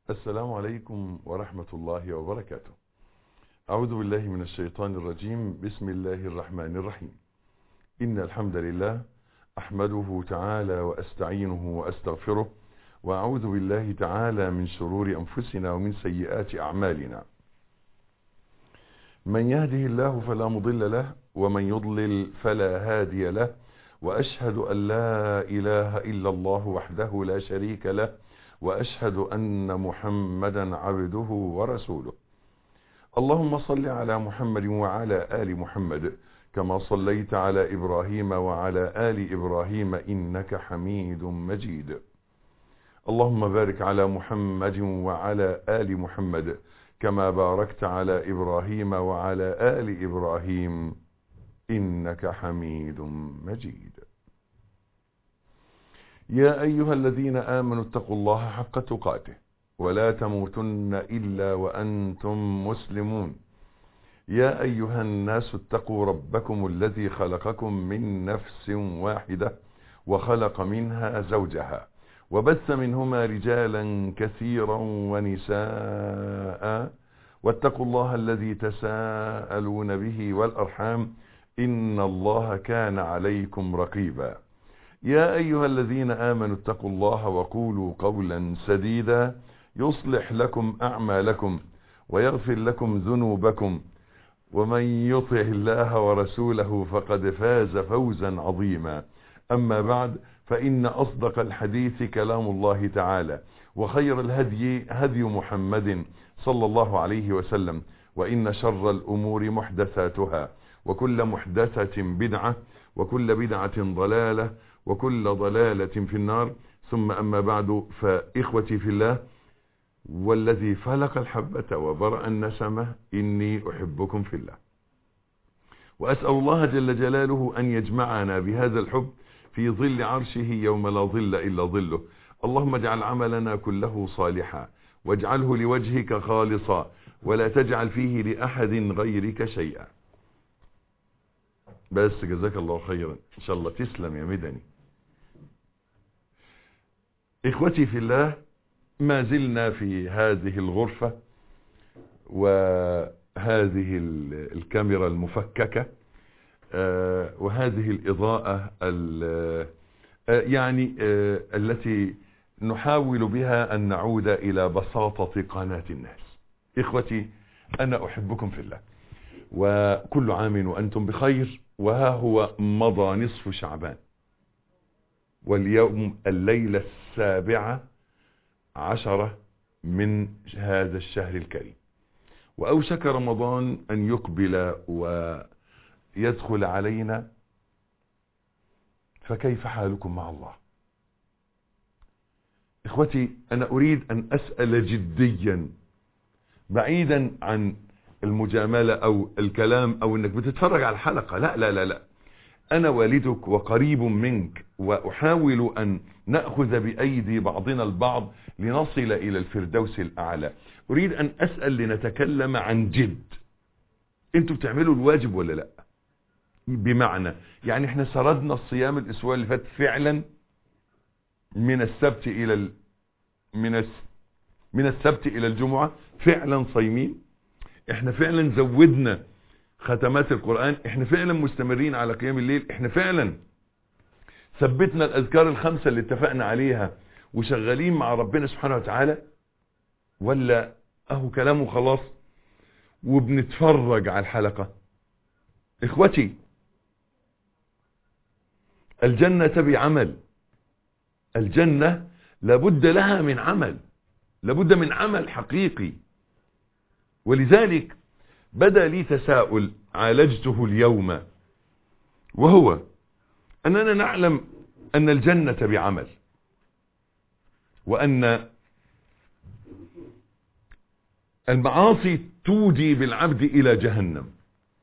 السلام عليكم ورحمة الله وبركاته. أعوذ بالله من الشيطان الرجيم. بسم الله الرحمن الرحيم. إن الحمد لله أحمده تعالى وأستعينه وأستغفره، وأعوذ بالله تعالى من شرور أنفسنا ومن سيئات أعمالنا. من يهده الله فلا مضل له، ومن يضلل فلا هادي له، وأشهد أن لا إله إلا الله وحده لا شريك له، وأشهد أن محمدا عبده ورسوله. اللهم صل على محمد وعلى آل محمد كما صليت على إبراهيم وعلى آل إبراهيم إنك حميد مجيد. اللهم بارك على محمد وعلى آل محمد كما باركت على إبراهيم وعلى آل إبراهيم إنك حميد مجيد. يا أيها الذين آمنوا اتقوا الله حق تقاته ولا تموتن إلا وأنتم مسلمون. يا أيها الناس اتقوا ربكم الذي خلقكم من نفس واحدة وخلق منها زوجها وبث منهما رجالا كثيرا ونساء، واتقوا الله الذي تساءلون به والأرحام إن الله كان عليكم رقيبا. يا أيها الذين آمنوا اتقوا الله وقولوا قولا سديدا يصلح لكم أعمالكم ويغفر لكم ذنوبكم، ومن يطع الله ورسوله فقد فاز فوزا عظيما. أما بعد، فإن أصدق الحديث كلام الله تعالى، وخير الهدي هدي محمد صلى الله عليه وسلم، وإن شر الأمور محدثاتها، وكل محدثة بدعة، وكل بدعة ضلالة، وكل ضلالة في النار. ثم أما بعد، فإخوتي في الله والذي فلق الحبة وبرأ النسمة، إني أحبكم في الله، وأسأل الله جل جلاله أن يجمعنا بهذا الحب في ظل عرشه يوم لا ظل إلا ظله. اللهم اجعل عملنا كله صالحا، واجعله لوجهك خالصا، ولا تجعل فيه لأحد غيرك شيئا. بس جزاك الله خيرا، إن شاء الله تسلم يا مدني. إخوتي في الله، ما زلنا في هذه الغرفة وهذه الكاميرا المفككة وهذه الإضاءة التي نحاول بها أن نعود إلى بساطة قناة الناس. إخوتي، أنا أحبكم في الله، وكل عام وأنتم بخير. وها هو مضى نصف شعبان، واليوم الليلة 17 من هذا الشهر الكريم، وأوشك رمضان أن يقبل ويدخل علينا. فكيف حالكم مع الله؟ إخوتي، أنا أريد أن أسأل جديا، بعيدا عن المجاملة أو الكلام أو أنك بتتفرج على الحلقة. لا لا لا لا، أنا والدك وقريب منك، وأحاول أن نأخذ بأيدي بعضنا البعض لنصل إلى الفردوس الأعلى. أريد أن أسأل لنتكلم عن جد. أنتوا بتعملوا الواجب ولا لا؟ بمعنى يعني احنا سردنا الصيام الأسبوع اللي فات فعلا من السبت إلى الجمعة، فعلا صايمين. احنا فعلا زودنا ختمات القرآن، احنا فعلا مستمرين على قيام الليل، احنا فعلا ثبتنا الأذكار الخمسة اللي اتفقنا عليها وشغالين مع ربنا سبحانه وتعالى، ولا اهو كلامه خلاص وبنتفرج على الحلقة؟ اخوتي، الجنة بعمل. الجنة لابد لها من عمل، لابد من عمل حقيقي. ولذلك بدأ لي تساؤل عالجته اليوم، وهو أننا نعلم أن الجنة بعمل، وأن المعاصي تودي بالعبد إلى جهنم،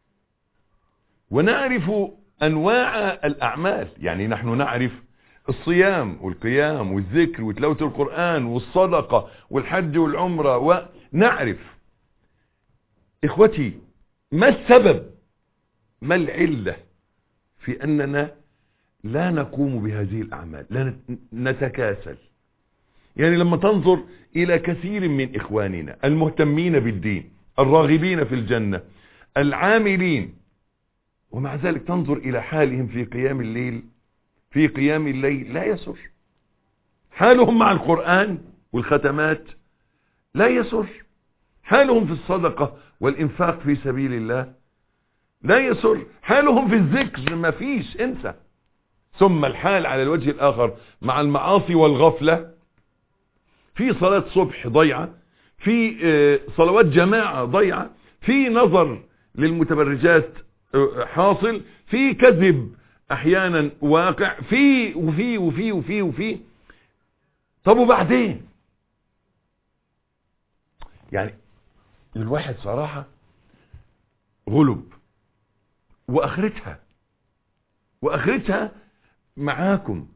ونعرف أنواع الأعمال. يعني نحن نعرف الصيام والقيام والذكر وتلاوة القرآن والصدقة والحج والعمرة، ونعرف. إخوتي، ما السبب، ما العلة في أننا لا نقوم بهذه الأعمال، لا نتكاسل؟ يعني لما تنظر الى كثير من اخواننا المهتمين بالدين الراغبين في الجنة العاملين، ومع ذلك تنظر الى حالهم في قيام الليل لا يسر. حالهم مع القرآن والختمات لا يسر. حالهم في الصدقة والإنفاق في سبيل الله لا يسر. حالهم في الذكر ما فيش، انسى. ثم الحال على الوجه الآخر مع المعاصي والغفلة، في صلاة صبح ضيعة، في صلوات جماعة ضيعة، في نظر للمتبرجات حاصل، في كذب احيانا واقع، في وفي وفي وفي وفي. طب وبعدين؟ يعني الواحد صراحة غلب، واخرتها معاكم.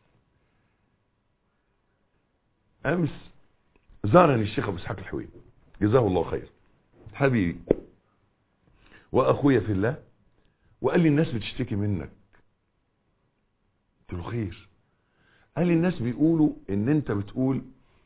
امس زارني الشيخ ابو اسحاق الحويني جزاه الله خير، حبيبي واخويا في الله، وقال لي الناس بتشتكي منك. قلت له خير. قال لي الناس بيقولوا ان انت بتقول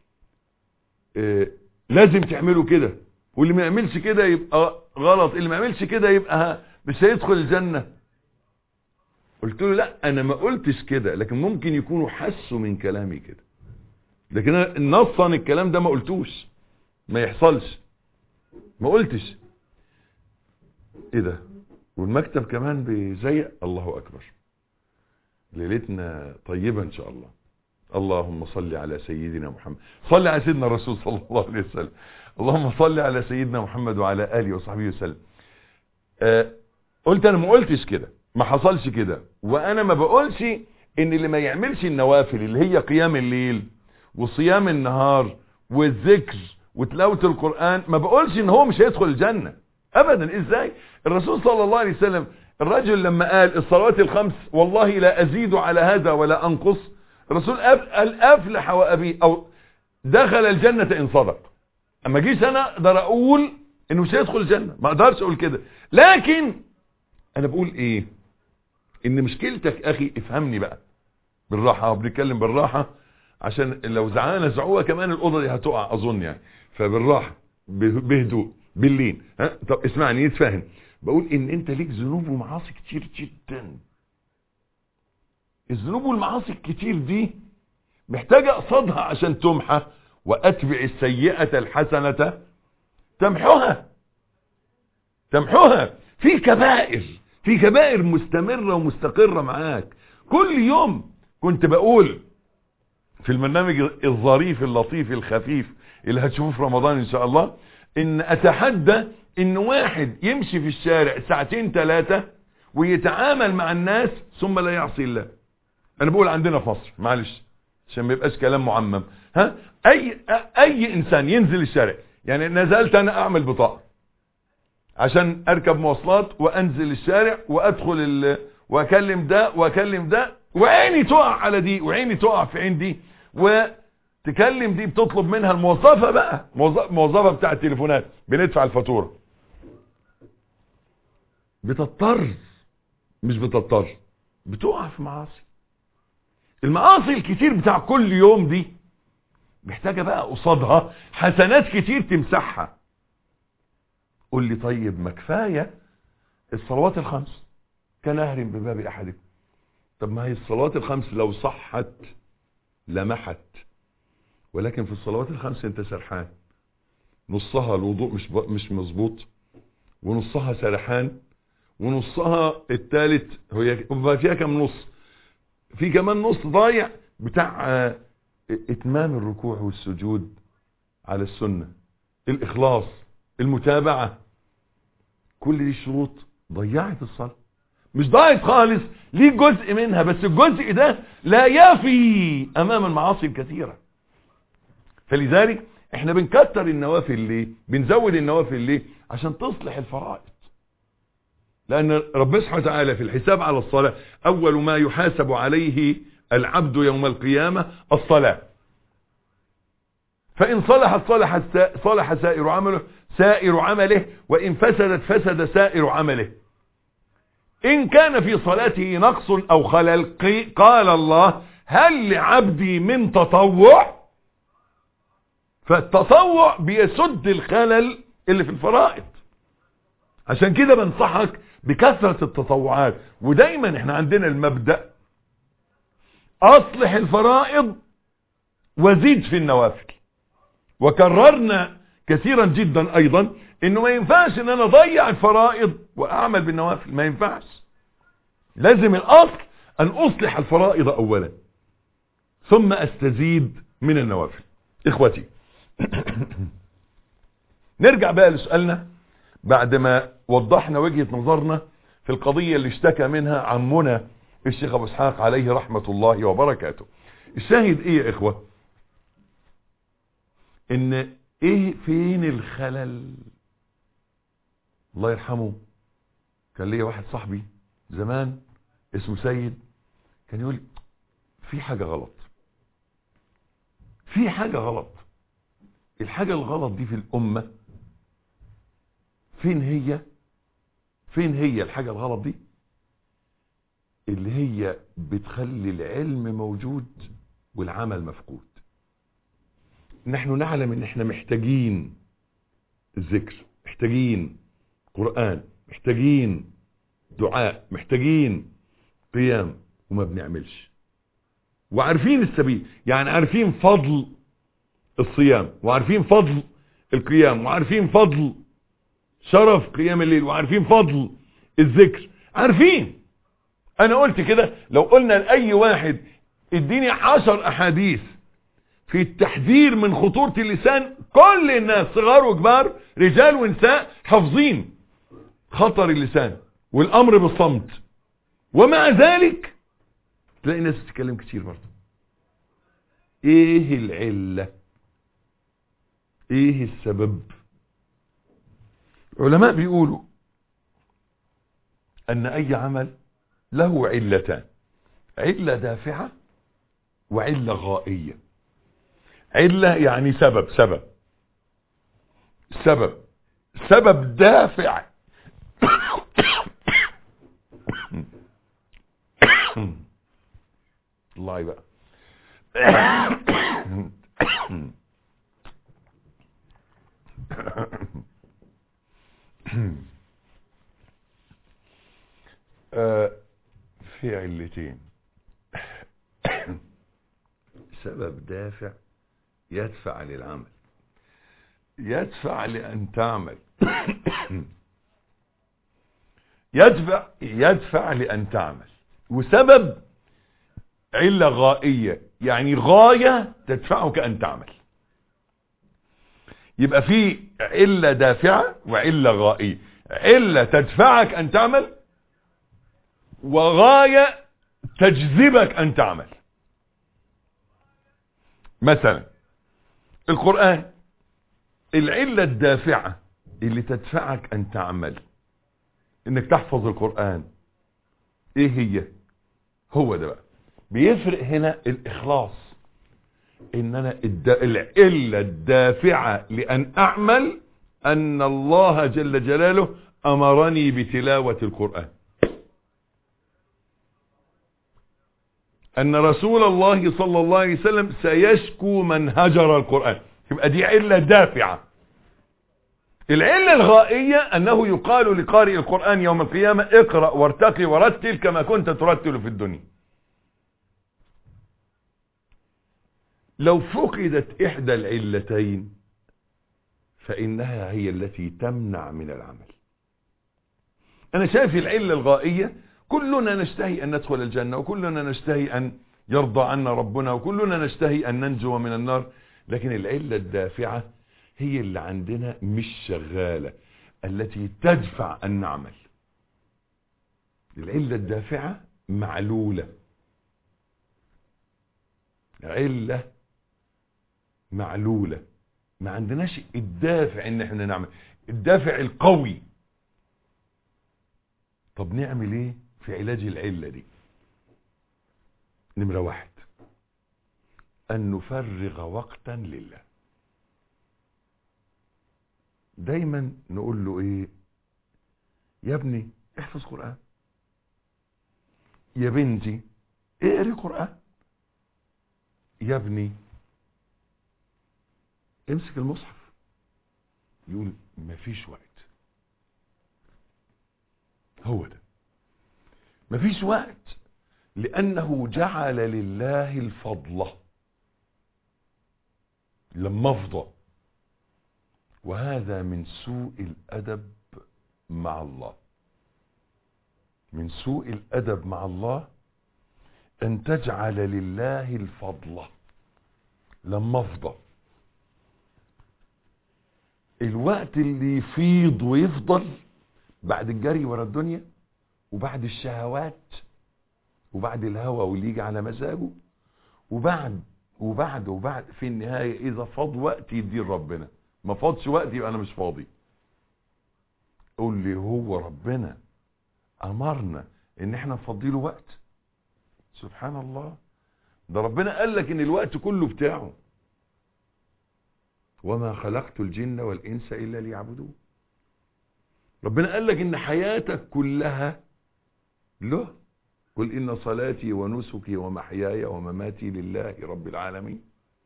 لازم تعملوا كده، واللي ما يعملش كده يبقى غلط، اللي ما يعملش كده يبقى مش هيدخل الجنة. قلت له لا، انا ما قلتش كده، لكن ممكن يكونوا حسوا من كلامي كده، لكن انا نصا الكلام ده ما قلتوش، ما يحصلش، ما قلتش. ايه ده؟ والمكتب كمان بيزيق. الله اكبر، ليلتنا طيبة ان شاء الله. اللهم صل على سيدنا محمد، صل على سيدنا الرسول صلى الله عليه وسلم. اللهم صل على سيدنا محمد وعلى آله وصحبه وسلم. قلت انا ما قلتش كده، ما حصلش كده، وانا ما بقولش ان اللي ما يعملش النوافل اللي هي قيام الليل وصيام النهار والذكر وتلاوة القرآن، ما بقولش ان هو مش هيدخل الجنة ابدا. ازاي؟ الرسول صلى الله عليه وسلم الرجل لما قال الصلوات الخمس والله لا ازيد على هذا ولا انقص، الرسول قال افلح وابي، او دخل الجنة ان صدق. اما جيش انا اقدر اقول انه مش هيدخل الجنة، ما اقدرش اقول كده، لكن انا بقول ايه؟ ان مشكلتك اخي افهمني بقى بالراحة، وبنتكلم بالراحة عشان لو زعانا زعوة كمان الأوضة دي هتقع أظن يعني. فبالراحة بهدوء باللين. طب اسمعني نتفاهم. بقول ان انت ليك ذنوب ومعاصي كتير جدا. الذنوب والمعاصي الكتير دي محتاجة قصدها عشان تمحى، واتبع السيئة الحسنة تمحوها. في كبائر مستمرة ومستقرة معاك كل يوم. كنت بقول في البرنامج الظريف اللطيف الخفيف اللي هتشوفوه في رمضان ان شاء الله، ان اتحدى ان واحد يمشي في الشارع ساعتين 3 ويتعامل مع الناس ثم لا يعصي الله. انا بقول عندنا في مصر، معلش عشان ما يبقاش كلام معمم، اي انسان ينزل الشارع، يعني نزلت انا اعمل بطاقة عشان اركب مواصلات وانزل الشارع وادخل واكلم ده واكلم ده، وعيني تقع على دي وعيني تقع في عين دي، وتكلم دي بتطلب منها الموظفة بقى، موظفة بتاع التليفونات، بندفع الفاتورة. بتضطر، مش بتضطر، بتقع في معاصي. المعاصي الكتير بتاع كل يوم دي محتاجة بقى قصادها حسنات كتير تمسحها. قول لي طيب ما كفاية الصلوات الخمس كنهر بباب احدكم. طب ما هي الصلوات الخمس لو صحت لمحت، ولكن في الصلوات الخمس انت سرحان، نصها الوضوء مش مظبوط، ونصها سرحان، ونصها الثالث هو فيها كم نص، في كمان نص ضايع بتاع اتمام الركوع والسجود على السنة، الاخلاص، المتابعة. كل دي شروط ضيعت الصلاة، مش ضاعت خالص، ليه جزء منها، بس الجزء ده لا يفي امام المعاصي الكثيرة. فلذلك احنا بنكتر النوافل ليه، بنزود النوافل ليه؟ عشان تصلح الفرائض. لان ربنا سبحانه وتعالى في الحساب على الصلاة اول ما يحاسب عليه العبد يوم القيامة الصلاة، فان صلحت صلح سائر عمله، وان فسدت فسد سائر عمله. إن كان في صلاته نقص أو خلل قال الله هل لعبدي من تطوع؟ فالتطوع بيسد الخلل اللي في الفرائض. عشان كده بنصحك بكثرة التطوعات. ودايما احنا عندنا المبدأ اصلح الفرائض وزيد في النوافل. وكررنا كثيرا جدا ايضا انه ما ينفعش ان انا اضيع الفرائض واعمل بالنوافل، ما ينفعش. لازم الاصل ان اصلح الفرائض اولا ثم استزيد من النوافل. اخوتي نرجع بقى لسؤالنا بعد ما وضحنا وجهة نظرنا في القضية اللي اشتكى منها عمنا الشيخ ابو اسحاق عليه رحمة الله وبركاته. الشاهد ايه يا اخوة؟ ان ايه فين الخلل؟ الله يرحمه كان ليا واحد صاحبي زمان اسمه سيد، كان يقول في حاجة غلط، في حاجة غلط. الحاجة الغلط دي في الأمة فين هي؟ فين هي الحاجة الغلط دي؟ اللي هي بتخلي العلم موجود والعمل مفقود. نحن نعلم ان احنا محتاجين الذكر، محتاجين قرآن، محتاجين دعاء، محتاجين قيام، وما بنعملش. وعارفين السبيل، يعني عارفين فضل الصيام، وعارفين فضل القيام، وعارفين فضل شرف قيام الليل، وعارفين فضل الذكر، عارفين. انا قلت كده لو قلنا لأي واحد اديني 10 احاديث في التحذير من خطورة اللسان، كل الناس صغار وكبار رجال ونساء حافظين خطر اللسان والامر بالصمت، ومع ذلك تلاقي ناس بتتكلم كتير برضه. ايه العلة؟ ايه السبب؟ العلماء بيقولوا ان اي عمل له علتان: علة دافعة وعلة غائية. علة يعني سبب دافع الله بقى في علتين: سبب دافع يدفع للعمل، يدفع لأن تعمل يدفع لأن تعمل. وسبب علة غائية، يعني غاية تدفعك أن تعمل. يبقى في علة دافعة وعلة غائية. علة تدفعك أن تعمل، وغاية تجذبك أن تعمل. مثلا القرآن، العلة الدافعة اللي تدفعك أن تعمل انك تحفظ القرآن، ايه هي؟ هو ده بقى بيفرق هنا الإخلاص. ان انا العلة الدافعة لأن أعمل أن الله جل جلاله أمرني بتلاوة القرآن، أن رسول الله صلى الله عليه وسلم سيشكو من هجر القرآن، يبقى دي علة دافعة. العلة الغائية أنه يقال لقارئ القرآن يوم القيامة: اقرأ وارتقي ورتل كما كنت ترتل في الدنيا. لو فقدت إحدى العلتين فإنها هي التي تمنع من العمل. أنا شايف العلة الغائية كلنا نشتهي أن ندخل الجنة، وكلنا نشتهي أن يرضى عنا ربنا، وكلنا نشتهي أن ننجو من النار، لكن العلة الدافعة هي اللي عندنا مش شغالة، التي تدفع أن نعمل. العلة الدافعة معلولة، علة معلولة، ما عندناش الدافع ان احنا نعمل، الدافع القوي. طب نعمل ايه في علاج العلة دي؟ نمرة 1: ان نفرغ وقتا لله. دايما نقول له ايه؟ يا ابني احفظ قرآن، يا بنتي اقري قرآن، يا ابني امسك المصحف، يقول مفيش وقت. هو ده مفيش وقت، لأنه جعل لله الفضل لما افضى. وهذا من سوء الأدب مع الله. من سوء الأدب مع الله أن تجعل لله الفضل لما افضى. الوقت اللي يفيض ويفضل بعد الجري ورا الدنيا، وبعد الشهوات، وبعد الهوى واللي يجي على مزاجه، وبعد في النهاية إذا فاض وقت يدين ربنا، ما فاضش وقت يبقى أنا مش فاضي. قول لي هو ربنا أمرنا إن احنا نفضي له وقت؟ سبحان الله، ده ربنا قال لك إن الوقت كله بتاعه. وما خلقت الجن والإنس إلا ليعبدون. ربنا قال لك إن حياتك كلها له. قل إن صلاتي ونسكي ومحياي ومماتي لله رب العالمين.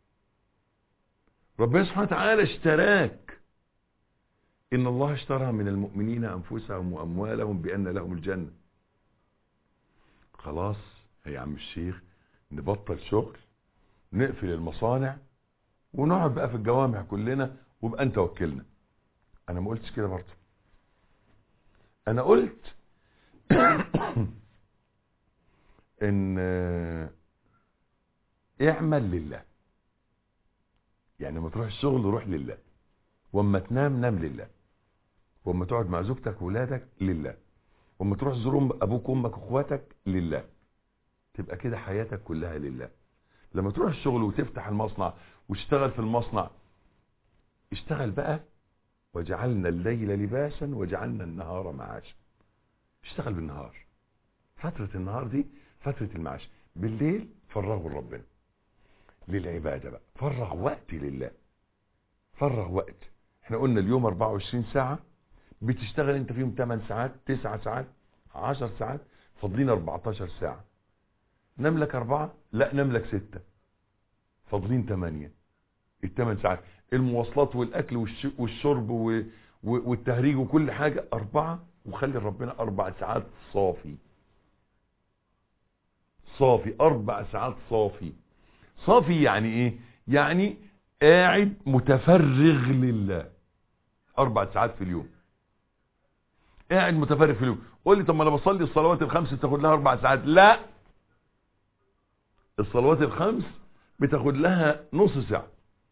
ربنا سبحانه وتعالى اشتراك. إن الله اشترى من المؤمنين أنفسهم وأموالهم بأن لهم الجنة. خلاص يا عم الشيخ، نبطل شغل، نقفل المصانع، ونقعد بقى في الجوامع كلنا، وبقى انت وكلنا. انا ما قلتش كده برضه. انا قلت ان اعمل لله. يعني لما تروح الشغل روح لله، واما تنام نام لله، واما تقعد مع زوجتك وولادك لله، واما تروح تزور ابوك وامك واخواتك لله. تبقى كده حياتك كلها لله. لما تروح الشغل وتفتح المصنع وتشتغل في المصنع، اشتغل بقى. وجعلنا الليل لباسا وجعلنا النهار معاشا. اشتغل بالنهار، فترة النهار دي فترة المعاش. بالليل فرغوا لربنا للعبادة بقى، فرغ وقت لله، فرغ وقت. احنا قلنا اليوم 24 ساعة، بتشتغل انت فيهم 8 ساعات 9 ساعات 10 ساعات، فاضلين 14 ساعة. نام لك 4؟ لا نام لك 6، فاضلين 8. ال8 ساعات المواصلات والاكل والشرب والتهريج وكل حاجة 4، وخلي ربنا 4 ساعات صافي. صافي 4 ساعات صافي. صافي يعني ايه؟ يعني قاعد متفرغ لله 4 ساعات في اليوم. قاعد متفرغ في اليوم. قول لي طب ما انا بصلي الصلوات الخمس بتاخد لها 4 ساعات. لا، الصلوات الخمس بتاخد لها نص ساعة،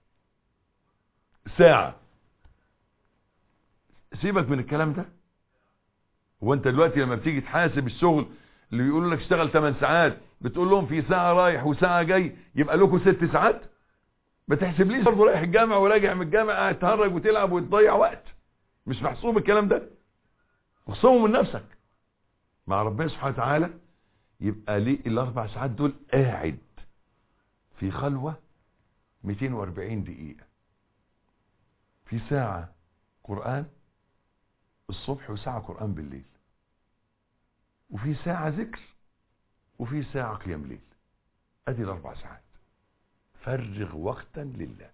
ساعة. سيبك من الكلام ده. هو انت دلوقتي لما بتيجي تحاسب الشغل اللي بيقولوا لك اشتغل 8 ساعات، بتقول لهم في ساعة رايح وساعة جاي، يبقى لكم 6 ساعات؟ ما تحسبليش برضه رايح الجامع وراجع من الجامع قاعد تهرج وتلعب وتضيع وقت. مش محسوب الكلام ده. اخصمه من نفسك مع ربنا سبحانه وتعالى. يبقى ليه ال4 ساعات دول قاعد في خلوة 240 دقيقة، في ساعة قرآن الصبح وساعة قرآن بالليل، وفي ساعة ذكر، وفي ساعة قيام ليل. ادي ال4 ساعات. فرغ وقتا لله.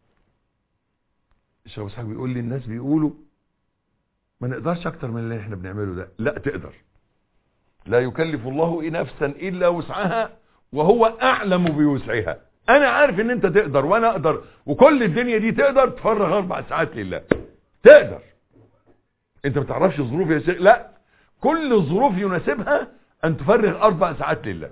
الشيخ اسحاق بيقول لي الناس بيقولوا ما نقدرش اكتر من اللي احنا بنعمله ده. لا تقدر. لا يكلف الله نفسا الا وسعها وهو اعلم بوسعها. انا عارف ان انت تقدر وانا اقدر وكل الدنيا دي تقدر تفرغ 4 ساعات لله. تقدر. انت ما تعرفش ظروف يا شيخ. لا، كل ظروف يناسبها ان تفرغ 4 ساعات لله.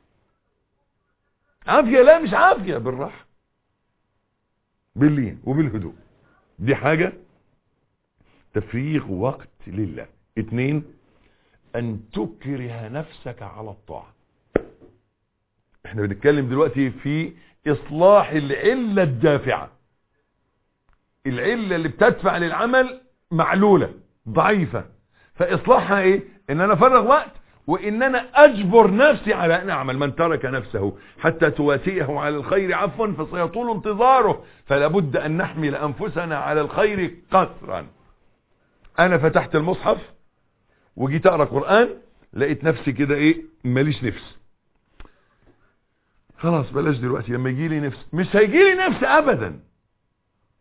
عافية؟ لا مش عافية، بالراحة باللين وبالهدوء. دي حاجة تفريغ وقت لله. 2 ان تكره نفسك على الطاعة. احنا بنتكلم دلوقتي في اصلاح العلة الدافعة. العلة اللي بتدفع للعمل معلولة ضعيفة، فاصلاحها ايه؟ ان انا افرغ وقت، وان انا اجبر نفسي على ان اعمل. من ترك نفسه حتى تواسيه على الخير عفوا فسيطول انتظاره، فلا بد ان نحمل انفسنا على الخير قسرا. انا فتحت المصحف وجيت اقرا قرآن، لقيت نفسي كده ايه، ماليش نفس. خلاص بلاش دلوقتي، لما يجي لي نفس. مش هيجي لي نفس ابدا.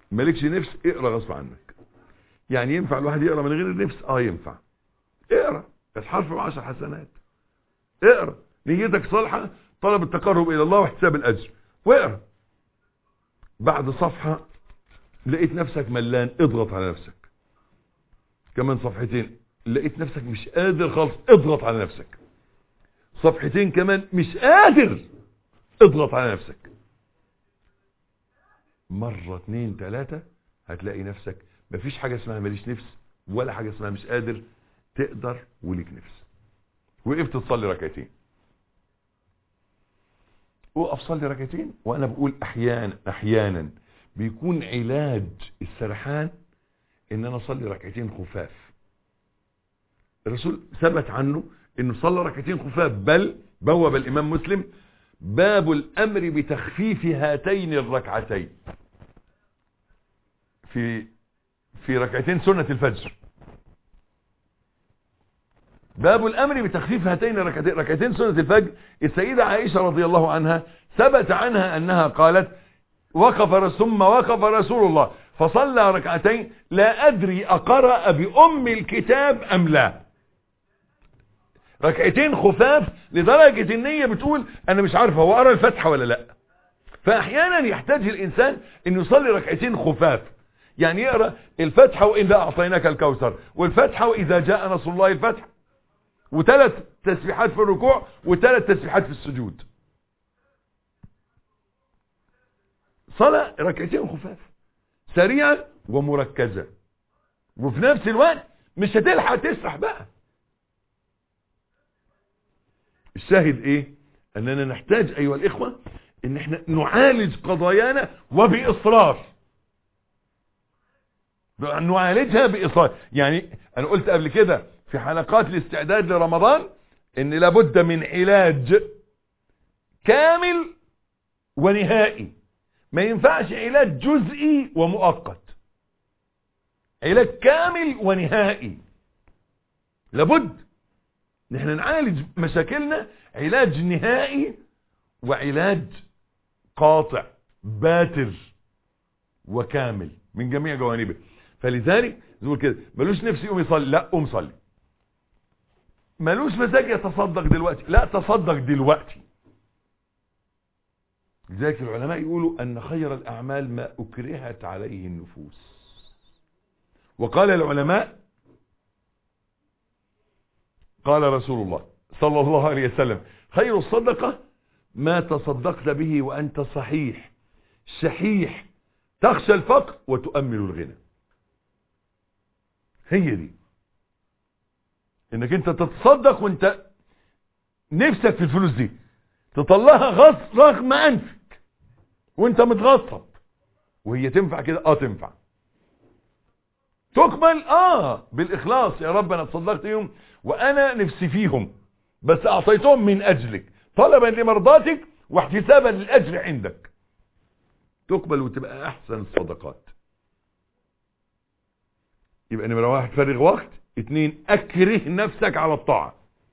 مالكش نفس اقرا غصب عنك. يعني ينفع الواحد يقرا من غير النفس؟ ينفع. اقرا الحرف ب10 حسنات. اقرا نيتك صالحه، طلب التقرب الى الله واحتساب الاجر، واقرا. بعد صفحه لقيت نفسك ملان، اضغط على نفسك. كمان صفحتين لقيت نفسك مش قادر خالص، اضغط على نفسك. صفحتين كمان مش قادر، اضغط على نفسك. مرة 2 3 هتلاقي نفسك مفيش حاجة اسمها ماليش نفس ولا حاجة اسمها مش قادر، تقدر وليك نفس. وقفت تصلي ركعتين، وقف صلي ركعتين. وانا بقول احيانا بيكون علاج السرحان ان انا اصلي ركعتين خفاف. الرسول ثبت عنه انه صلى ركعتين خفاف، بل بوب الامام مسلم باب الامر بتخفيف هاتين الركعتين في ركعتين سنة الفجر. باب الامر بتخفيف هاتين ركعتين سنة الفجر. السيدة عائشة رضي الله عنها ثبت عنها انها قالت ثم وقف رسول الله فصلى ركعتين لا ادري اقرأ بام الكتاب ام لا. ركعتين خفاف لدرجة النية بتقول انا مش عارف هو قرأ الفاتحة ولا لا. فاحيانا يحتاج الانسان انه يصلي ركعتين خفاف، يعني يقرأ الفاتحة واذا اعطيناك الكوثر، والفاتحة واذا جاء نصر الله الفتح، و3 تسبيحات في الركوع و3 تسبيحات في السجود. صلاة ركعتين خفاف سريعة ومركزة، وفي نفس الوقت مش هتلحق تسرح بقى. الشاهد ايه؟ اننا نحتاج ايها الاخوة ان احنا نعالج قضايانا وبإصرار، نعالجها بإصرار. يعني انا قلت قبل كده في حلقات الاستعداد لرمضان ان لابد من علاج كامل ونهائي، ما ينفعش علاج جزئي ومؤقت. علاج كامل ونهائي. لابد نحن نعالج مشاكلنا علاج نهائي وعلاج قاطع باتر وكامل من جميع جوانبه. فلذلك نقول كده ملوش نفس يقوم يصلي، لا قوم صلي. ملوش مزاج يتصدق دلوقتي، لا تصدق دلوقتي. لذلك العلماء يقولوا ان خير الاعمال ما اكرهت عليه النفوس. وقال العلماء قال رسول الله صلى الله عليه وسلم خير الصدقة ما تصدقت به وانت صحيح شحيح تخشى الفقر وتؤمل الغنى. هي دي انك انت تتصدق وانت نفسك في الفلوس دي، تطلعها غصب رغم انفك وانت متغصب، وهي تنفع كده. تنفع تقبل بالاخلاص. يا رب انا تصدقت يوم وانا نفسي فيهم بس اعطيتهم من اجلك طلبا لمرضاتك واحتسابا للاجر عندك، تقبل وتبقى احسن الصدقات. يبقى نمرة 1 فرغ وقت، 2 اكره نفسك على الطاعة،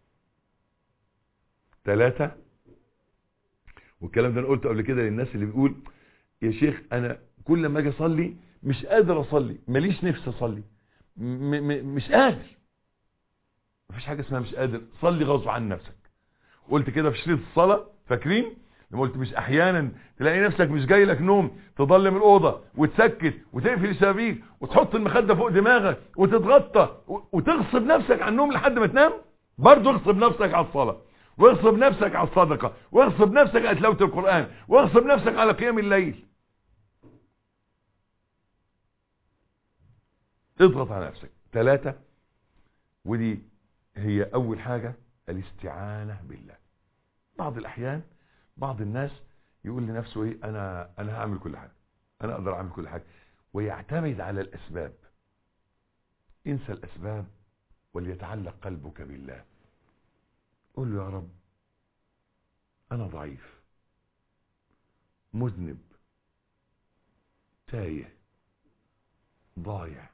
3 والكلام ده انا قلته قبل كده للناس اللي بيقول يا شيخ انا كل ما اجي اصلي مش قادر اصلي، ماليش نفس اصلي، مش قادر. مفيش حاجة اسمها مش قادر، صلي غصب عن نفسك. قلت كده في شريط الصلاة، فاكرين لما قلت مش احيانا تلاقي نفسك مش جاي لك نوم، تضلم الاوضه وتسكت وتقفل الشبابيك وتحط المخده فوق دماغك وتتغطى وتغصب نفسك على النوم لحد ما تنام؟ برضه اغصب نفسك على الصلاه، واغصب نفسك على الصدقه، واغصب نفسك على تلاوه القران، واغصب نفسك على قيام الليل. اضغط على نفسك. 3 ودي هي اول حاجه، الاستعانه بالله. بعض الاحيان بعض الناس يقول لنفسه ايه، انا هعمل كل حاجه، انا اقدر اعمل كل حاجه، ويعتمد على الاسباب. انسى الاسباب وليتعلق قلبك بالله. قل له يا رب انا ضعيف مذنب تايه ضايع،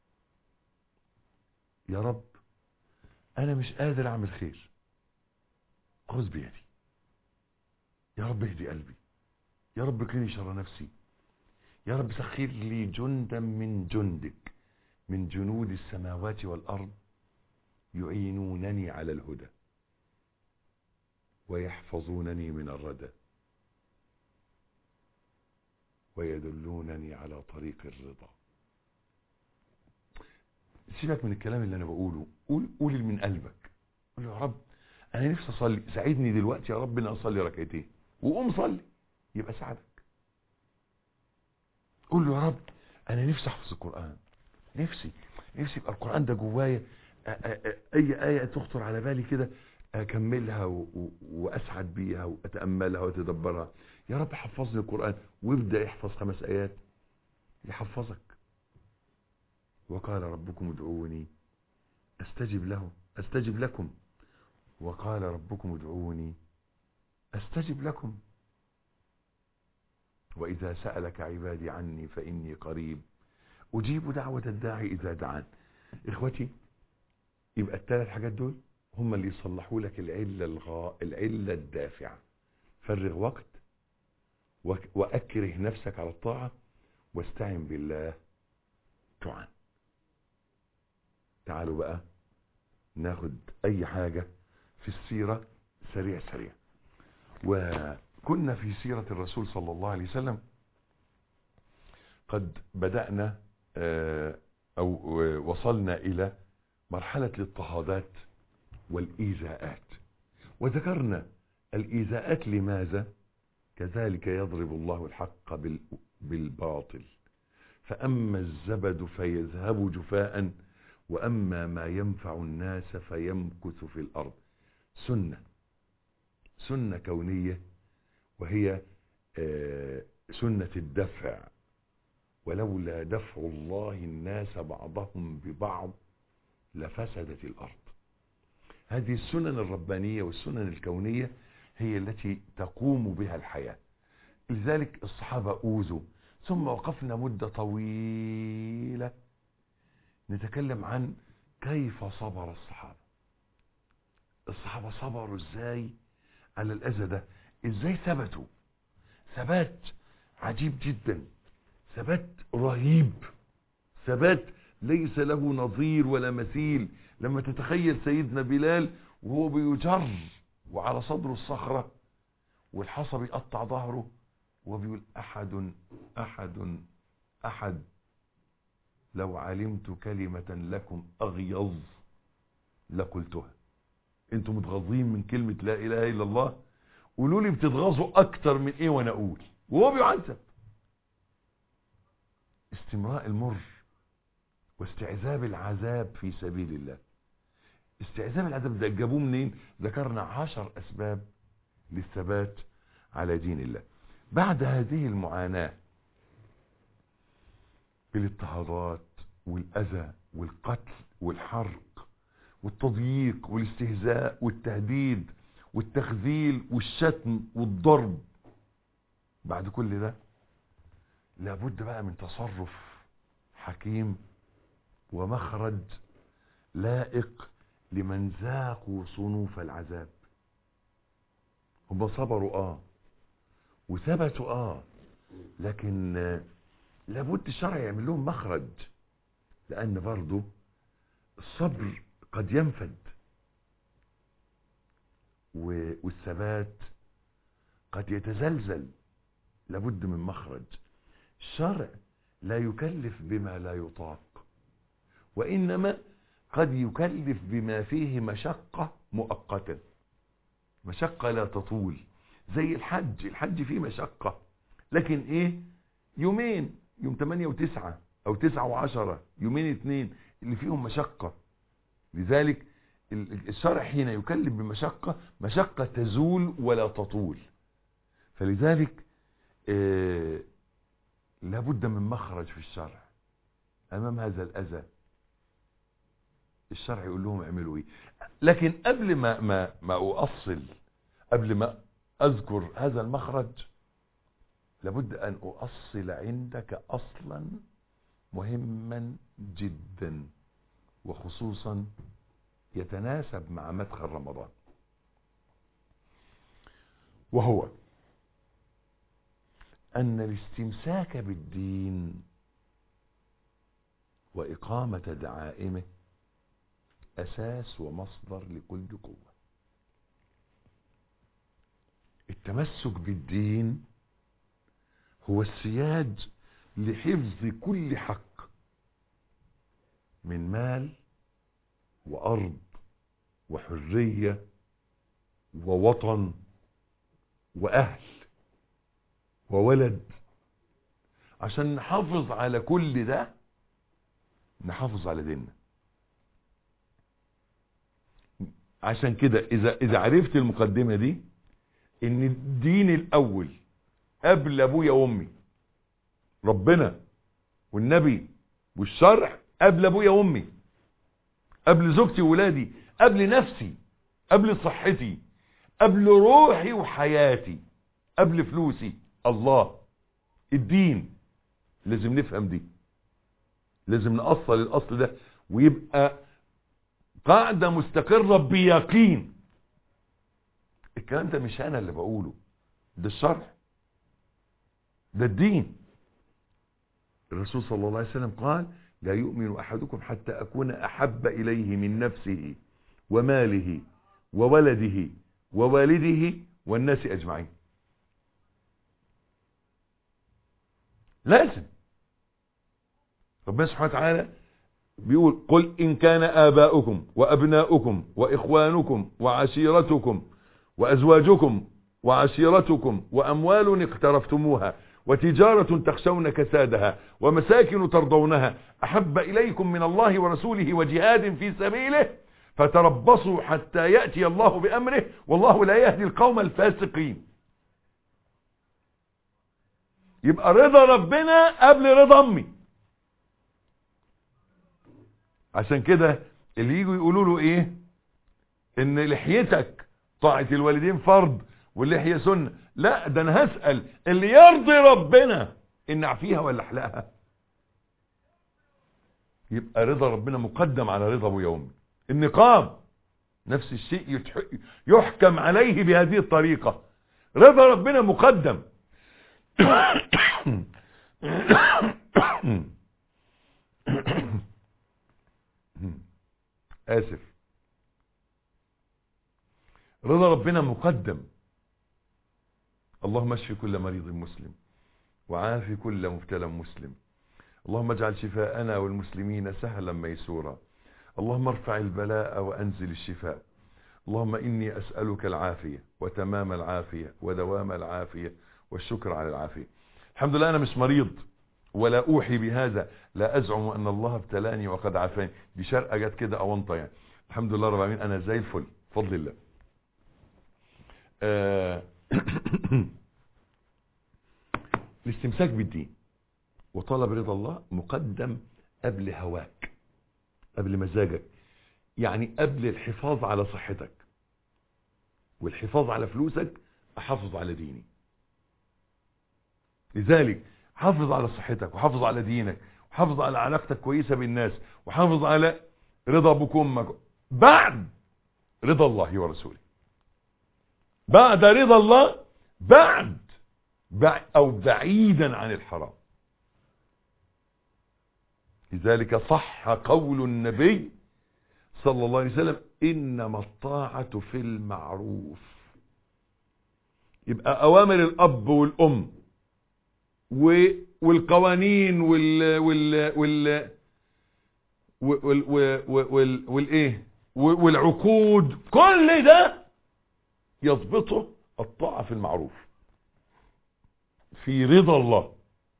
يا رب انا مش قادر اعمل خير، خذ بيدي، يا رب اهدي قلبي، يا رب اكلني شر نفسي، يا رب سخر لي جندا من جندك من جنود السماوات والأرض يعينونني على الهدى ويحفظونني من الردى ويدلونني على طريق الرضا. سيبك من الكلام اللي انا بقوله، قول من قلبك. قول له يا رب انا نفسي اصلي، ساعدني دلوقتي يا رب ان اصلي ركعتين، وقوم صلي يبقى ساعدك. قول له يا رب انا نفسي احفظ القرآن، نفسي يبقى القرآن ده جوايا، اي آية تخطر على بالي كده اكملها واسعد بيها واتأملها واتدبرها. يا رب حفظني القرآن، وابدأ احفظ 5 آيات يحفظك. وقال ربكم ادعوني استجب لكم، وقال ربكم ادعوني استجب لكم، واذا سألك عبادي عني فاني قريب اجيب دعوة الداعي اذا دعان. اخوتي، يبقى ال3 حاجات دول هم اللي يصلحوا لك العلة الدافعة. فرغ وقت، واكره نفسك على الطاعة، واستعن بالله تعان. تعالوا بقى ناخد اي حاجة في السيرة سريع. وكنا في سيرة الرسول صلى الله عليه وسلم قد بدأنا او وصلنا الى مرحلة الاضطهادات والايذاءات، وذكرنا الايذاءات لماذا؟ كذلك يضرب الله الحق بالباطل، فأما الزبد فيذهب جفاء وأما ما ينفع الناس فيمكث في الأرض. سنة كونية، وهي سنة الدفع. ولولا دفع الله الناس بعضهم ببعض لفسدت الأرض. هذه السنن الربانية والسنن الكونية هي التي تقوم بها الحياة. لذلك الصحابة أوذوا، ثم وقفنا مدة طويلة نتكلم عن كيف صبر الصحابة صبروا ازاي على الأذى ده، ازاي ثبتوا ثبات عجيب جدا، ثبات رهيب، ثبات ليس له نظير ولا مثيل. لما تتخيل سيدنا بلال وهو بيجر وعلى صدره الصخرة والحصى بيقطع ظهره وبيقول أحد أحد أحد، لو علمت كلمة لكم أغيظ لقلتها. انتم متغاظين من كلمة لا إله إلا الله، قولوا لي بتتغاظوا أكتر من إيه وأنا أقول. وهو بيعذب. استمراء المر واستعذاب العذاب في سبيل الله. استعذاب العذاب ده جابوه منين؟ ذكرنا 10 أسباب للثبات على دين الله. بعد هذه المعاناة بالاضطهادات والأذى والقتل والحرق والتضييق والاستهزاء والتهديد والتخذيل والشتم والضرب، بعد كل ده لابد بقى من تصرف حكيم ومخرج لائق لمن ذاقوا صنوف العذاب. هم صبروا وثبتوا لكن لابد الشرع يعمل لهم مخرج، لأن برضو الصبر قد ينفد والثبات قد يتزلزل. لابد من مخرج. الشرع لا يكلف بما لا يطاق، وإنما قد يكلف بما فيه مشقة مؤقتة، مشقة لا تطول. زي الحج فيه مشقة، لكن يومين، يوم 8 و9 أو 9 و10، يومين 2 اللي فيهم مشقة. لذلك الشرع حين يكلف بمشقة، مشقة تزول ولا تطول. فلذلك لابد من مخرج في الشرع أمام هذا الأذى. الشرع يقول لهم اعملوا ايه. لكن قبل ما أؤصل، قبل ما أذكر هذا المخرج، لابد أن أؤصل عندك أصلا مهما جدا، وخصوصا يتناسب مع مدخل رمضان، وهو أن الاستمساك بالدين وإقامة دعائمه أساس ومصدر لكل قوة. التمسك بالدين هو السياج لحفظ كل حق من مال وأرض وحرية ووطن وأهل وولد. عشان نحافظ على كل ده نحافظ على ديننا. عشان كده إذا عرفت المقدمة دي، إن الدين الأول قبل أبويا وأمي، ربنا والنبي والشرع قبل أبويا وأمي، قبل زوجتي وولادي، قبل نفسي، قبل صحتي، قبل روحي وحياتي، قبل فلوسي، الله. الدين لازم نفهم دي، لازم نأصل الأصل ده ويبقى قاعدة مستقرة بيقين. الكلام ده مش أنا اللي بقوله، ده الشرع، ده الدين. الرسول صلى الله عليه وسلم قال: لا يؤمن أحدكم حتى أكون أحب إليه من نفسه وماله وولده ووالده والناس أجمعين. لازم. ربنا سبحانه وتعالى بيقول: قل إن كان آباؤكم وأبناؤكم وإخوانكم وعشيرتكم وأزواجكم وعشيرتكم وأموال اقترفتموها وتجارة تخشون كسادها ومساكن ترضونها أحب إليكم من الله ورسوله وجهاد في سبيله فتربصوا حتى يأتي الله بأمره والله لا يهدي القوم الفاسقين. يبقى رضا ربنا قبل رضا أمي. عشان كده اللي يجوا يقولوا له ايه، ان لحيتك طاعة الوالدين فرض واللحية سنة، لا، ده انا هسأل اللي يرضي ربنا ان اعفيها ولا احلقها. يبقى رضا ربنا مقدم على رضا ابويا وامي. النقاب نفس الشيء، يحكم عليه بهذه الطريقة. رضا ربنا مقدم. آسف. رضا ربنا مقدم. اللهم اشف كل مريض مسلم وعاف كل مبتلى مسلم. اللهم اجعل شفاءنا والمسلمين سهلا ميسورا. اللهم ارفع البلاء وأنزل الشفاء. اللهم إني أسألك العافية وتمام العافية ودوام العافية والشكر على العافية. الحمد لله أنا مش مريض ولا أوحي بهذا، لا أزعم أن الله ابتلاني وقد عافاني. دي شرقة جت كده أونطة يعني. الحمد لله رب العالمين أنا زي الفل بفضل الله. الاستمساك بالدين وطلب رضا الله مقدم قبل هواك، قبل مزاجك، يعني قبل الحفاظ على صحتك والحفاظ على فلوسك أحافظ على ديني. لذلك حافظ على صحتك وحافظ على دينك وحافظ على علاقتك كويسة بالناس وحافظ على رضا ابوك وامك بعد رضا الله ورسوله. بعد رضا الله، بعد أو بعيدا عن الحرام. لذلك صح قول النبي صلى الله عليه وسلم: إنما الطاعة في المعروف. يبقى أوامر الأب والأم والقوانين والعقود، كل ده يضبطه الطاعة في المعروف في رضا الله.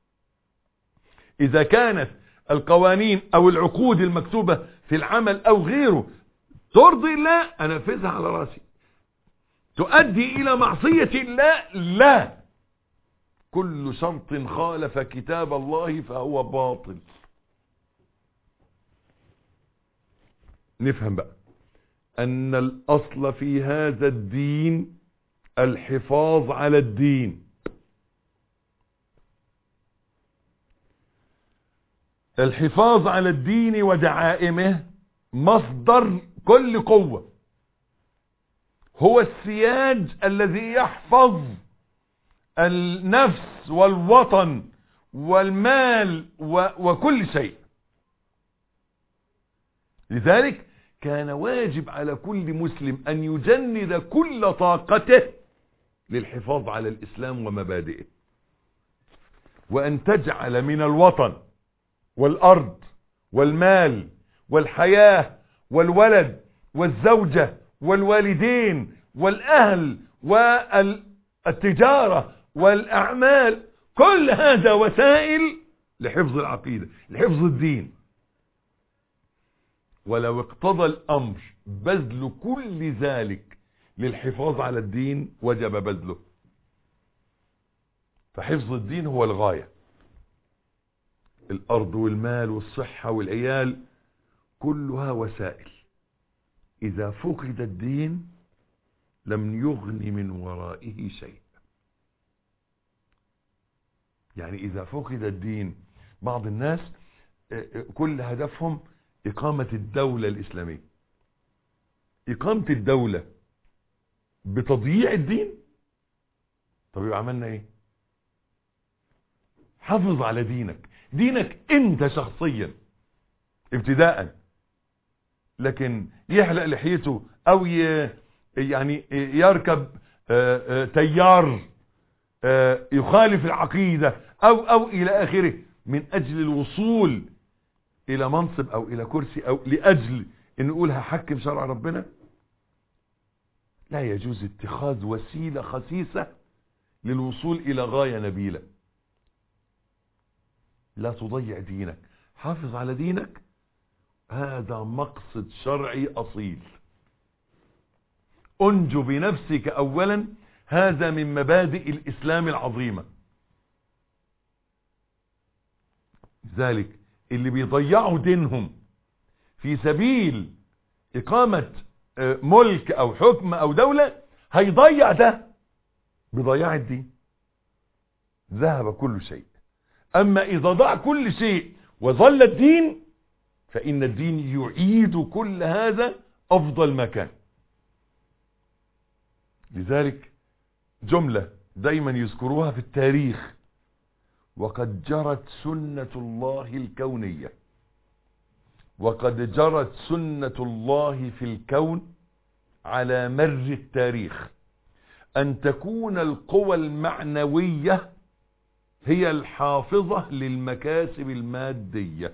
إذا كانت القوانين أو العقود المكتوبة في العمل أو غيره ترضي الله أنفذها على رأسي. تؤدي إلى معصية الله، لا. كل شرط خالف كتاب الله فهو باطل. نفهم بقى أن الأصل في هذا الدين الحفاظ على الدين. الحفاظ على الدين ودعائمه مصدر كل قوة، هو السياج الذي يحفظ النفس والوطن والمال وكل شيء. لذلك كان واجب على كل مسلم أن يجند كل طاقته للحفاظ على الإسلام ومبادئه، وأن تجعل من الوطن والأرض والمال والحياة والولد والزوجة والوالدين والأهل والتجارة والأعمال، كل هذا وسائل لحفظ العقيدة، لحفظ الدين. ولو اقتضى الأمر بذل كل ذلك للحفاظ على الدين وجب بذله. فحفظ الدين هو الغاية. الأرض والمال والصحة والعيال كلها وسائل. إذا فقد الدين لم يغن من ورائه شيء. يعني إذا فقد الدين، بعض الناس كل هدفهم إقامة الدولة الإسلامية. إقامة الدولة بتضييع الدين، طب يبقى عملنا إيه؟ حافظ على دينك، دينك أنت شخصيا ابتداء. لكن يحلق لحيته أو يعني يركب تيار يخالف العقيدة أو إلى آخره من أجل الوصول إلى منصب أو إلى كرسي أو لأجل إن نقول هحكم شرع ربنا، لا يجوز اتخاذ وسيلة خسيسة للوصول إلى غاية نبيلة. لا تضيع دينك، حافظ على دينك، هذا مقصد شرعي أصيل. أنجو بنفسك أولا، هذا من مبادئ الإسلام العظيمة. ذلك اللي بيضيعوا دينهم في سبيل إقامة ملك أو حكم أو دولة هيضيع ده بضياع الدين، ذهب كل شيء. أما إذا ضاع كل شيء وظل الدين فإن الدين يعيد كل هذا أفضل مكان. لذلك جملة دايما يذكروها في التاريخ: وقد جرت سنة الله الكونية، وقد جرت سنة الله في الكون على مر التاريخ أن تكون القوى المعنوية هي الحافظة للمكاسب المادية.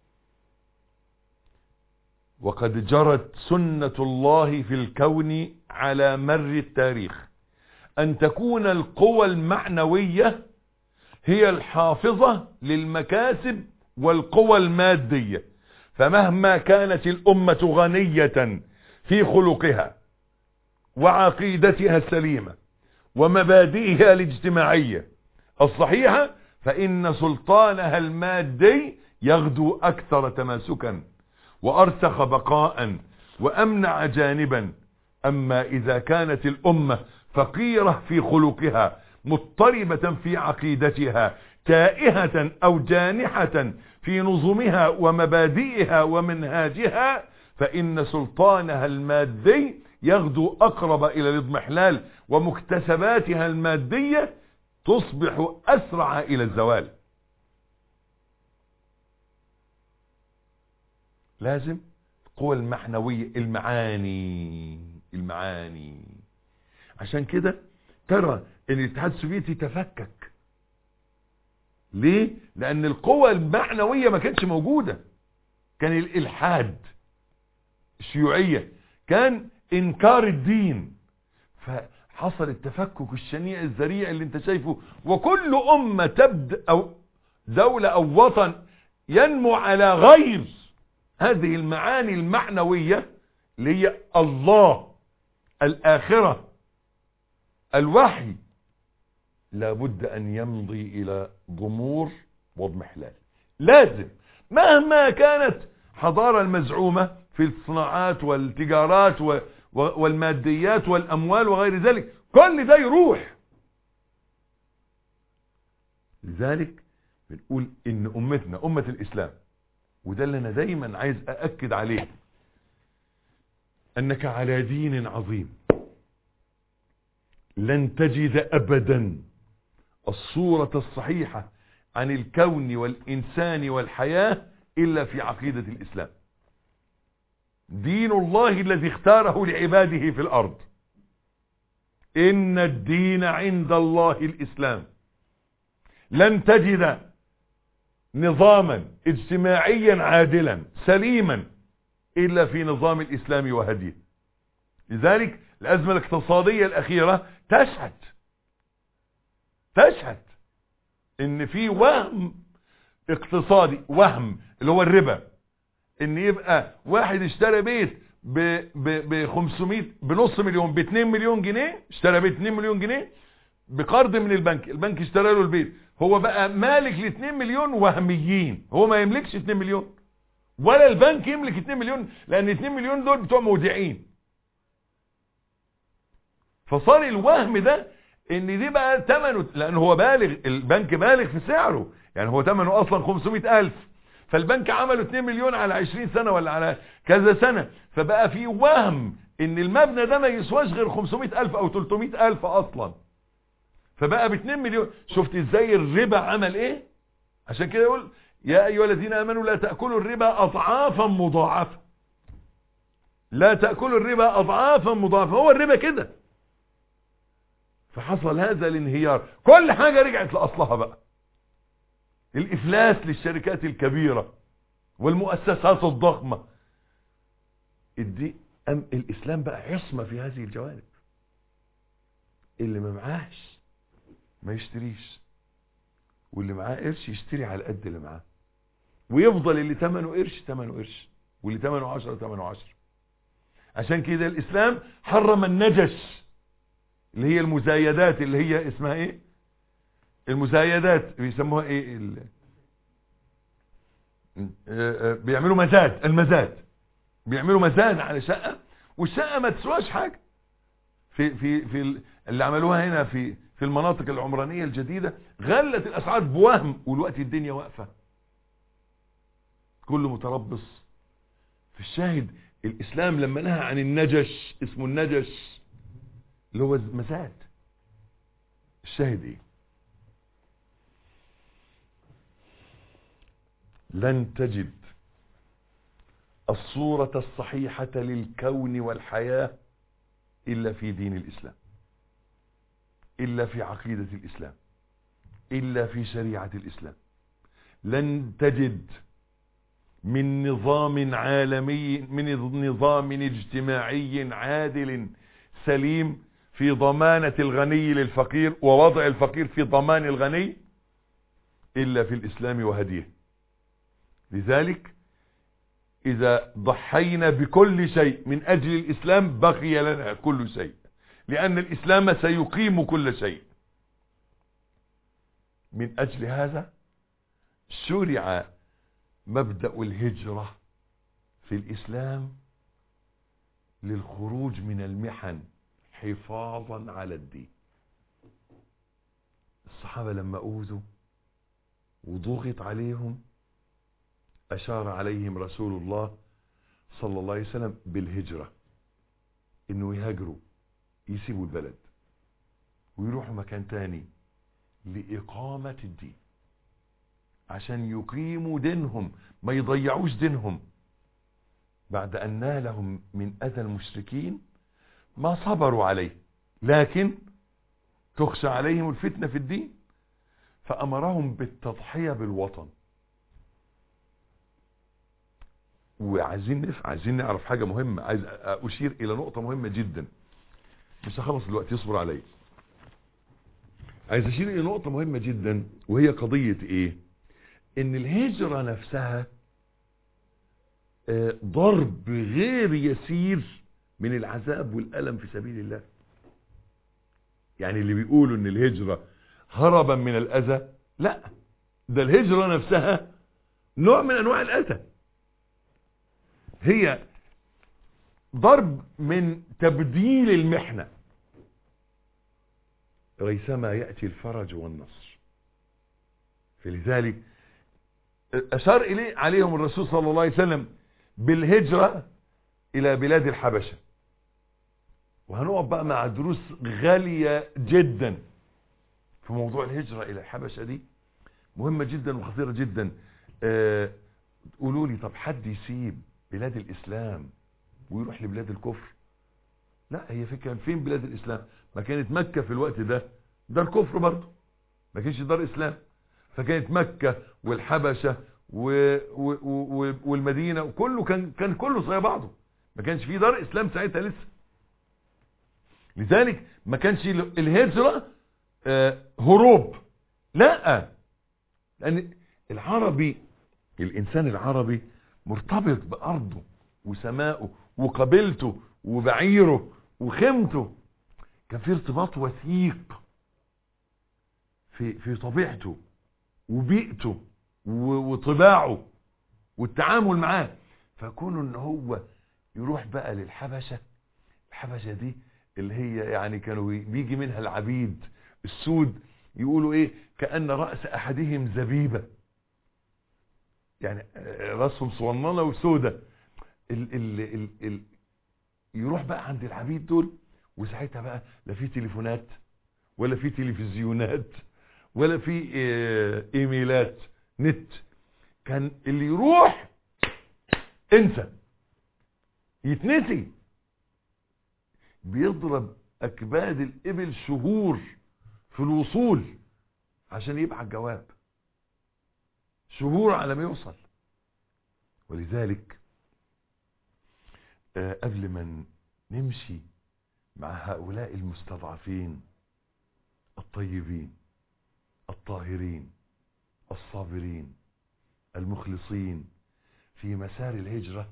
وقد جرت سنة الله في الكون على مر التاريخ أن تكون القوى المعنوية هي الحافظة للمكاسب والقوى المادية. فمهما كانت الأمة غنية في خلقها وعقيدتها السليمة ومبادئها الاجتماعية الصحيحة، فإن سلطانها المادي يغدو أكثر تماسكا وأرسخ بقاء وأمنع جانبا. أما إذا كانت الأمة فقيرة في خلقها، مضطربة في عقيدتها، تائهة أو جانحة في نظمها ومبادئها ومنهاجها، فإن سلطانها المادي يغدو أقرب إلى الاضمحلال، ومكتسباتها المادية تصبح أسرع إلى الزوال. لازم القوى المعنوية، المعاني. عشان كده ترى ان الاتحاد السوفيتي تفكك. ليه؟ لان القوى المعنوية ما كانتش موجودة. كان الالحاد، الشيوعية، كان انكار الدين، فحصل التفكك الشنيع الذريع اللي انت شايفه. وكل امة تبدأ او دولة او وطن ينمو على غير هذه المعاني المعنوية اللي هي الله، الآخرة، الوحي، لابد أن يمضي إلى ضمور واضمحلال. لازم مهما كانت حضارة المزعومة في الصناعات والتجارات والماديات والأموال وغير ذلك، كل ده يروح. لذلك بنقول إن أمتنا أمة الإسلام، وده اللي أنا دايما عايز أأكد عليه، أنك على دين عظيم. لن تجد أبدا الصورة الصحيحة عن الكون والإنسان والحياة إلا في عقيدة الإسلام. دين الله الذي اختاره لعباده في الأرض. إن الدين عند الله الإسلام. لن تجد نظاما اجتماعيا عادلا سليما إلا في نظام الإسلام وهديه. لذلك الأزمة الاقتصادية الأخيرة تشهد إن في وهم اقتصادي، وهم اللي هو الربا، إن يبقى واحد اشترى بيت ب 500 بنص مليون ب 2 مليون جنيه، اشترى بيت 2 مليون جنيه بقرض من البنك اشترى له البيت، هو بقى مالك ل 2 مليون وهميين، هو ما يملكش 2 مليون ولا البنك يملك 2 مليون، لان 2 مليون دول بتوع مودعين. فصار الوهم ده ان دي بقى ثمنه، لان هو بالغ، البنك بالغ في سعره، يعني هو ثمنه اصلا 500,000، فالبنك عمله 2 مليون على 20 سنة ولا على كذا سنة، فبقى في وهم ان المبنى ده ما يسواش غير 500,000 او 300,000 اصلا، فبقى ب 2 مليون. شفت ازاي الربا عمل ايه؟ عشان كده يقول يا ايها الذين امنوا لا تأكلوا الربا اضعافا مضاعفة. لا تأكلوا الربا اضعافا مضاعفة، هو الربا كده. فحصل هذا الانهيار، كل حاجة رجعت لأصلها بقى. الإفلاس للشركات الكبيرة والمؤسسات الضخمة. الإسلام بقى عصمة في هذه الجوانب. اللي ما معاهش ما يشتريش، واللي معاه قرش يشتري على قد اللي معاه، ويفضل اللي ثمنه قرش ثمنه قرش، واللي ثمنه 10 ثمنه 10. عشان كده الإسلام حرم النجش، اللي هي المزايدات، اللي هي اسمها ايه؟ المزايدات بيسموها ايه؟ بيعملوا مزاد، المزاد، بيعملوا مزاد على شقة، والشقة ما تسواش حاجة. في اللي عملوها هنا في المناطق العمرانية الجديدة، غلت الاسعار بوهم، والوقت الدنيا واقفة كله متربص. في الشاهد الاسلام لما نهى عن النجش، اسمه النجش اللي هو مزاد. الشاهد ايه؟ لن تجد الصورة الصحيحة للكون والحياة إلا في دين الإسلام، إلا في عقيدة الإسلام، إلا في شريعة الإسلام. لن تجد من نظام عالمي، من نظام اجتماعي عادل سليم في ضمانة الغني للفقير ووضع الفقير في ضمان الغني، إلا في الإسلام وهديه. لذلك إذا ضحينا بكل شيء من أجل الإسلام بقي لنا كل شيء، لأن الإسلام سيقيم كل شيء. من أجل هذا شرع مبدأ الهجرة في الإسلام للخروج من المحن حفاظا على الدين. الصحابة لما أوذوا وضغط عليهم أشار عليهم رسول الله صلى الله عليه وسلم بالهجرة، إنه يهاجروا، يسيبوا البلد ويروحوا مكان تاني لإقامة الدين، عشان يقيموا دينهم، ما يضيعوش دينهم. بعد أن نالهم من أذى المشركين ما صبروا عليه، لكن تخشى عليهم الفتنة في الدين، فأمرهم بالتضحية بالوطن. وعايزين نعرف حاجة مهمة، عايز أشير إلى نقطة مهمة جدا، مش هخلص الوقت، يصبر علي. عايز أشير إلى نقطة مهمة جدا، وهي قضية إيه؟ إن الهجرة نفسها ضرب غير يسير من العذاب والألم في سبيل الله. يعني اللي بيقولوا إن الهجرة هربا من الأذى، لا، ده الهجرة نفسها نوع من أنواع الأذى، هي ضرب من تبديل المحنة. ريثما يأتي الفرج والنصر. فلذلك أشار إليه عليهم الرسول صلى الله عليه وسلم بالهجرة إلى بلاد الحبشة. وهنقف بقى مع دروس غالية جدا في موضوع الهجرة الى الحبشة دي مهمة جدا وخطيرة جدا. قولوا لي طب حد يسيب بلاد الاسلام ويروح لبلاد الكفر؟ لا، هي فكرة فين بلاد الاسلام؟ ما كانت مكة في الوقت ده دار كفر برضه، ما كانش دار اسلام، فكانت مكة والحبشة والمدينة وكله كان كله زي بعضه، ما كانش فيه دار اسلام ساعتها لسه. لذلك ما كانش الهجرة هروب، لا، لان العربي، الانسان العربي مرتبط بارضه وسمائه وقبيلته وبعيره وخيمته، كان في ارتباط وثيق في طبيعته وبيئته وطباعه والتعامل معاه. فكونه ان هو يروح بقى للحبشة، الحبشة دي اللي هي يعني كانوا بيجي منها العبيد السود، يقولوا ايه، كأن رأس احدهم زبيبة، يعني رأسهم صغننة وسودة. يروح بقى عند العبيد دول، وساعتها بقى لا في تليفونات ولا في تلفزيونات ولا في ايميلات نت، كان اللي يروح انسى يتنسي، بيضرب اكباد الابل شهور في الوصول عشان يبعت جواب، شهور على ما يوصل. ولذلك قبل ما نمشي مع هؤلاء المستضعفين الطيبين الطاهرين الصابرين المخلصين في مسار الهجرة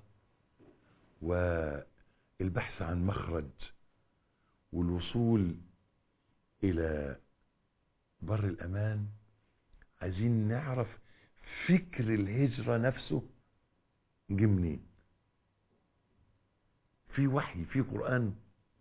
والبحث عن مخرج والوصول إلى بر الأمان، عايزين نعرف فكر الهجرة نفسه جه منين. في وحي، في قرآن،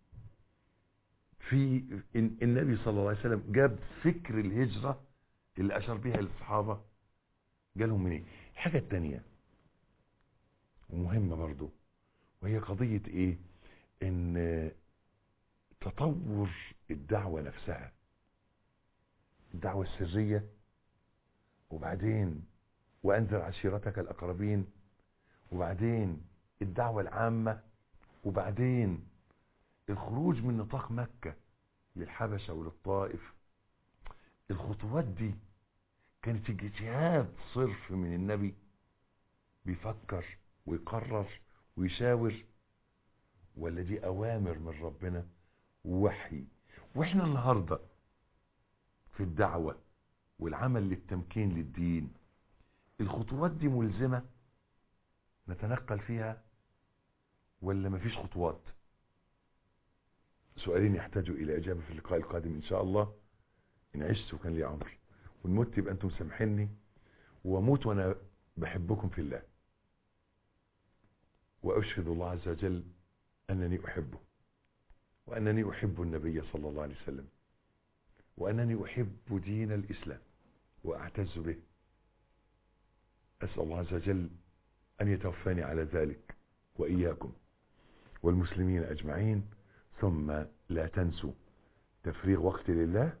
في النبي صلى الله عليه وسلم جاب فكر الهجرة اللي أشار بها للصحابة جالهم منين. الحاجة التانية ومهمة برضو، وهي قضية ايه، ان تطور الدعوة نفسها، الدعوة السرية، وبعدين وأنذر عشيرتك الأقربين، وبعدين الدعوة العامة، وبعدين الخروج من نطاق مكة للحبشة وللطائف. الخطوات دي كانت اجتهاد صرف من النبي، بيفكر ويقرر ويشاور، ولا دي أوامر من ربنا ووحي؟ واحنا النهاردة في الدعوة والعمل للتمكين للدين، الخطوات دي ملزمة نتنقل فيها ولا مفيش خطوات؟ سؤالين يحتاجوا إلى إجابة في اللقاء القادم إن شاء الله، إن عشت وكان لي عمر، ونموت يبقى أنتم سامحيني، واموت وأنا بحبكم في الله، وأشهد الله عز وجل أنني أحبه، وأنني أحب النبي صلى الله عليه وسلم، وأنني أحب دين الإسلام وأعتز به. أسأل الله عز وجل أن يتوفاني على ذلك وإياكم والمسلمين أجمعين. ثم لا تنسوا تفريغ وقت لله،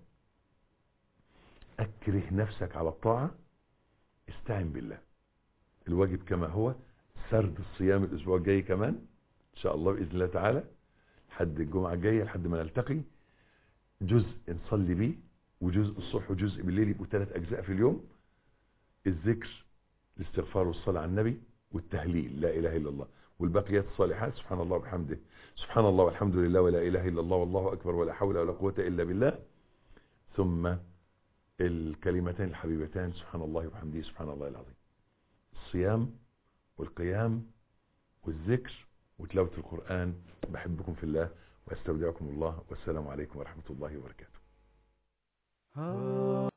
أكره نفسك على الطاعة، استعن بالله. الواجب كما هو، سرد الصيام الأسبوع الجاي كمان إن شاء الله بإذن الله تعالى لحد الجمعة الجاية، لحد ما نلتقي، جزء نصلي بيه وجزء الصبح وجزء بالليل، يبقوا 3 أجزاء في اليوم. الذكر، الاستغفار والصلاة على النبي والتهليل لا إله إلا الله، والباقيات الصالحات سبحان الله وبحمده، سبحان الله والحمد لله ولا إله إلا الله والله أكبر ولا حول ولا قوة إلا بالله. ثم الكلمتين الحبيبتان سبحان الله وبحمده سبحان الله العظيم. الصيام والقيام والذكر وتلاوة القرآن. بحبكم في الله واستودعكم الله، والسلام عليكم ورحمة الله وبركاته.